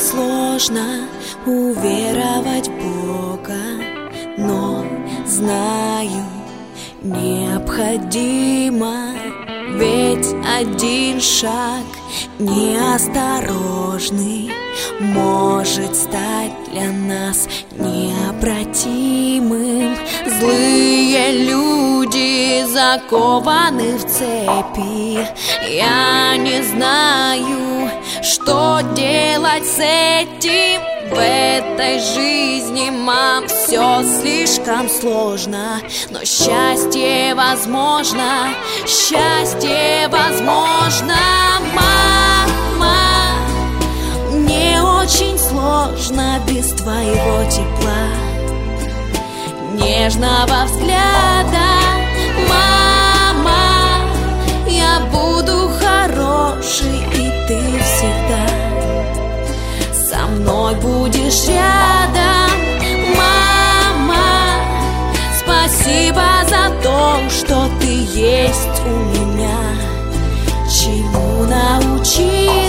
сложно уверовать в Бога, но знаю, необходимо, ведь один шаг неосторожный может стать для нас необратимым. Злые люди закованы в цепи. Я не знаю, что делать с этим. В этой жизни, мам, все слишком сложно, но счастье возможно, счастье возможно. Мама, мне очень сложно без твоего тепла, нежного взгляда. Мама, я буду хороший, и ты всегда со мной будешь рядом. Мама, спасибо за то, что ты есть у меня, чему научила.